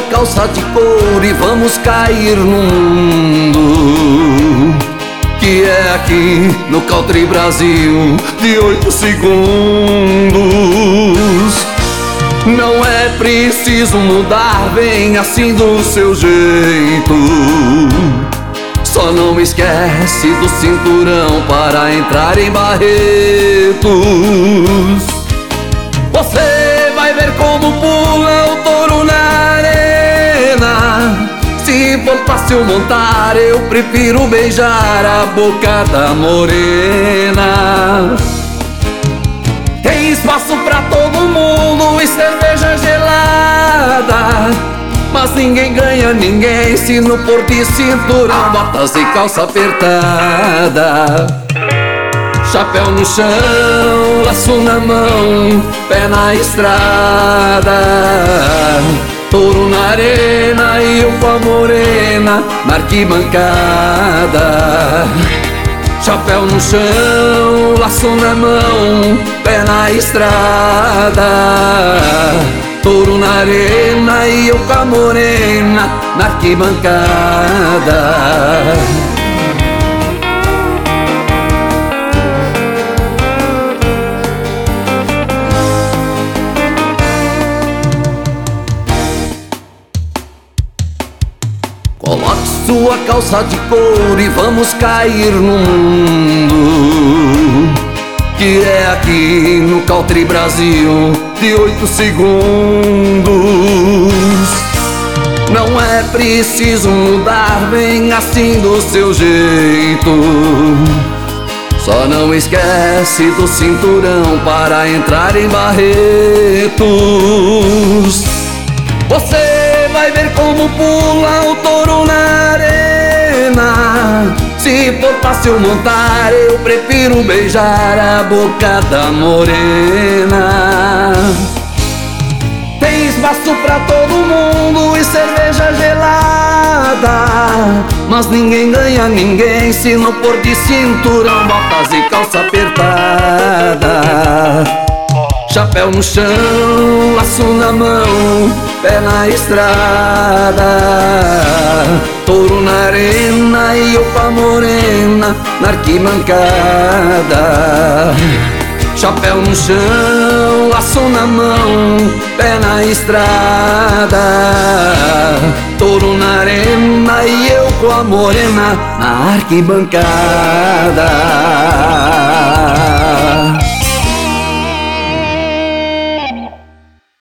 calça de couro e vamos cair no mundo, que é aqui no Country Brasil de 8 segundos. Não é preciso mudar, vem assim do seu jeito. Só não esquece do cinturão para entrar em Barretos. Você vai ver como pula o touro na arena. Se for fácil montar, eu prefiro beijar a boca da morena. Tem espaço pra todo mundo e cerveja gelada, mas ninguém ganha ninguém se não for de cinturão, botas e calça apertada. Chapéu no chão, laço na mão, pé na estrada. Touro na arena e eu com a morena na arquibancada. Chapéu no chão, laço na mão, pé na estrada. Touro na arena e eu com a morena na arquibancada. Coloque sua calça de couro e vamos cair no mundo, que é aqui no Country Brasil de 8 segundos. Não é preciso mudar, vem assim do seu jeito. Só não esquece do cinturão para entrar em Barretos. Você vai ver como pula o touro na arena. Se for fácil montar, eu prefiro beijar a boca da morena. Tem espaço pra todo mundo e cerveja gelada, mas ninguém ganha ninguém se não for de cinturão, botas e calça apertada. Chapéu no chão, laço na mão, pé na estrada. Touro na arena e eu com a morena na arquibancada. Chapéu no chão, laço na mão, pé na estrada. Touro na arena e eu com a morena na arquibancada.